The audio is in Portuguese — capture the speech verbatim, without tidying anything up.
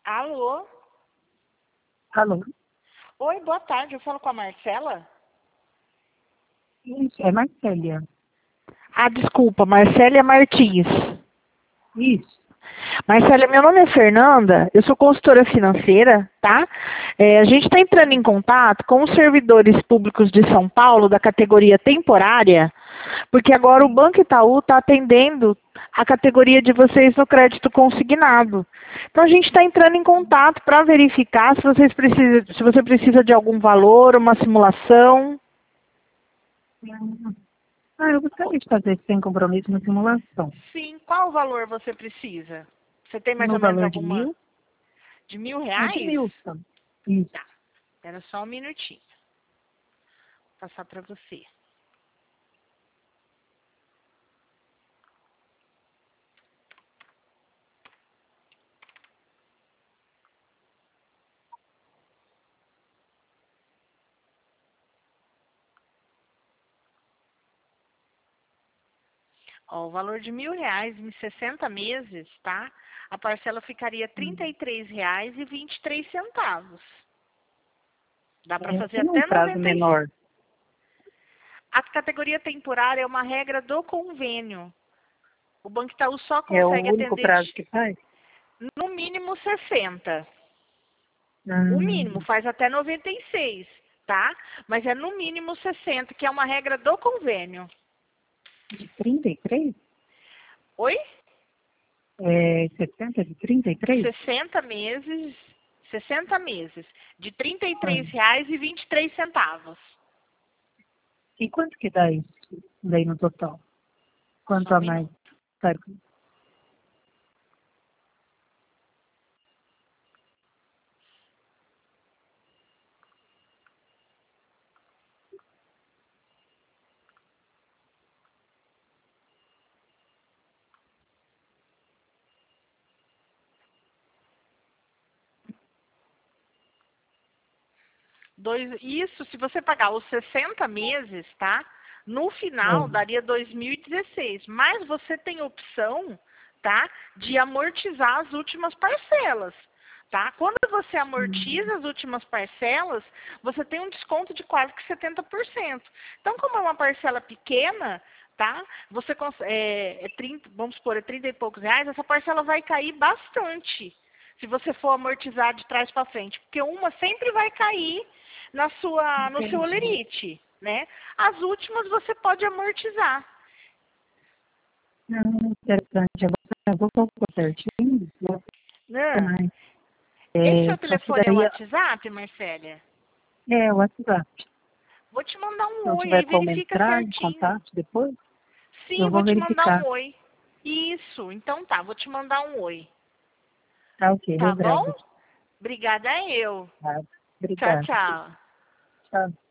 Alô? Alô? Oi, boa tarde. Eu falo com a Marcela? Isso, é Marcélia. Ah, desculpa, Marcélia Martins. Isso. Marcélia, meu nome é Fernanda, eu sou consultora financeira, tá? É, a gente está entrando em contato com os servidores públicos de São Paulo, da categoria temporária, porque agora o Banco Itaú está atendendo a categoria de vocês no crédito consignado. Então a gente está entrando em contato para verificar se, vocês precisam, se você precisa de algum valor, uma simulação. Ah, eu gostaria de fazer sem compromisso uma simulação. Sim, qual valor você precisa? Você tem mais No ou menos valor de alguma? mil? De mil Ah, de reais? mil, tá. Isso. Tá, espera só um minutinho. Vou passar para você. Ó, o valor de mil reais em sessenta meses, tá? A parcela ficaria trinta e três reais e vinte e três centavos. Dá para É, fazer e num até prazo noventa e cinco. menor? A categoria temporária é uma regra do convênio. O Banco Itaú só É o consegue único atender prazo que faz? no mínimo sessenta. O mínimo Hum, faz até noventa e seis, tá? Mas é no mínimo sessenta, que é uma regra do convênio. de trinta e três? Oi? É, sessenta de trinta e três? sessenta meses, sessenta meses, de trinta e três Ah. reais e vinte e três centavos. E quanto que dá isso daí no total? Quanto Só um a mais? minuto. Sabe? Dois, isso, se você pagar os sessenta meses, tá? No final, É. daria dois mil e dezesseis. Mas você tem opção, tá? De amortizar as últimas parcelas, tá? Quando você Hum. amortiza as últimas parcelas, você tem um desconto de quase que setenta por cento. Então, como é uma parcela pequena, tá? Você consegue, é, é trinta, vamos supor, é trinta e poucos reais, essa parcela vai cair bastante se você for amortizar de trás para frente, porque uma sempre vai cair na sua, no seu Entendi. olerite, né? As últimas você pode amortizar. Não, interessante. Eu vou, eu vou calcular certinho. Vou fazer Né? mais. Esse É, seu só que telefone é o daí WhatsApp, Marcélia? é o WhatsApp. Vou te mandar Se um não oi tiver aí, como verifica entrar em certinho. contato depois, Sim, eu vou vou te mandar um verificar. oi. Isso, então tá, vou te mandar um oi. Tá ok, eu Tá bom? gravo. Obrigada eu. Tá. Tchau, Obrigada. tchau. Tchau.